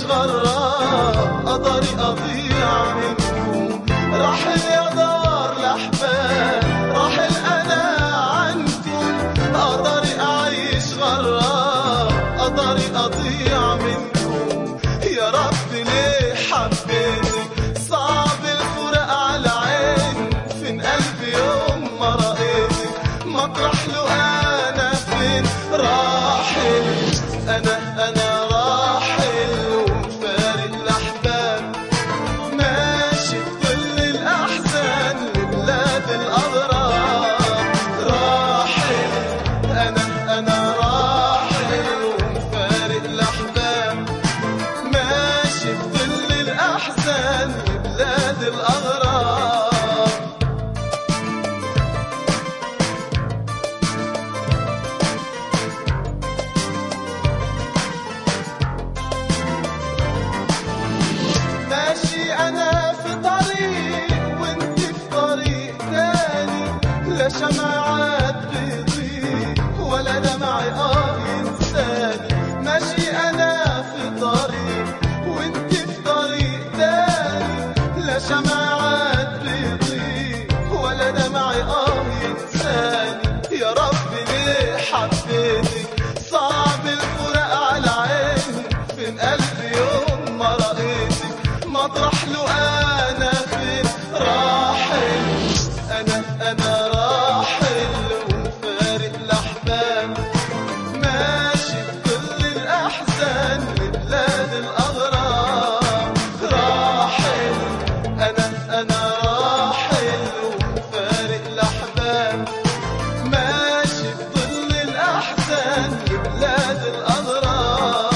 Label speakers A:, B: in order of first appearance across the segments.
A: أعيش غراب، قدري أضيع منكم. راحل يا دار الأحباب، راحل أنا عنكم. قدري أعيش غراب، قدري أضيع منكم. يا رب ليه حبيتك، صعب الفراق على عيني. فين قلبي يوم ما رأيتك، مطرح له أنا فين. راحل أنا راحل ومفارق الأحباب، ماشي بكل الأحزان لبلاد الأغراب. راحل أنا راحل ومفارق الأحباب، ماشي بكل الأحزان لبلاد الأغراب. ماشي أنا في طريق وانت في طريق تاني، لا شمعات بيضيء ولا دمعي ينساني. ماشي أنا في طريق وانت في طريق تاني، لا شمعات بيضيء ولا دمعي ينساني. يا رب ليه حبيتك، صعب الفراق على عيني. فين قلبي يوم ما رأيتك، مطرح له أنا فين. راحل أنا راحل ومفارق الأحباب، ماشي بكل الأحزان لبلاد الأغراب. راحل أنا راحل ومفارق الأحباب، ماشي بكل الأحزان لبلاد الأغراب.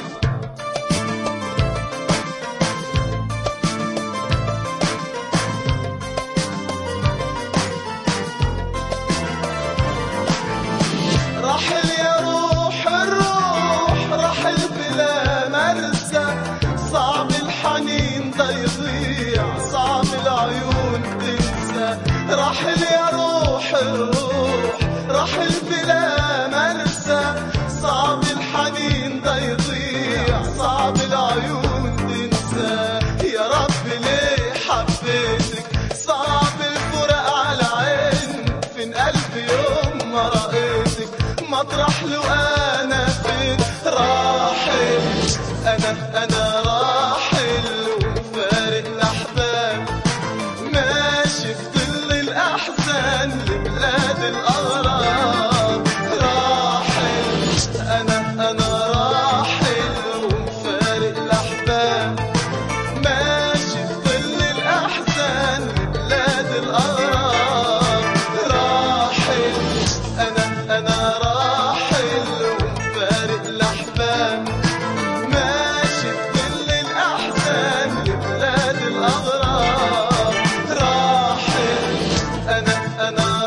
A: راحل يا روح الروح، راحل بلا مرسى. صعب الحنين ده يضيع، صعب العيون تنسى. راحل يا روح الروح، راحل بلا مرسى. صعب الحنين ده يضيع، صعب العيون تنسى. يا رب ليه حبيتك، صعب الفراق على عيني. فين قلبي يوم ما رأيتك، مطرح له أنا فين. راحل أنا راحل ومفارق الأحباب، ماشي بكل الأحزان لبلاد الأغراب. راحل أنا راحل ومفارق الأحباب، ماشي بكل الأحزان لبلاد الأغراب. راحل أنا راحل ومفارق الأحباب، ماشي بكل الأحزان لبلاد الأغراب. راحل أنا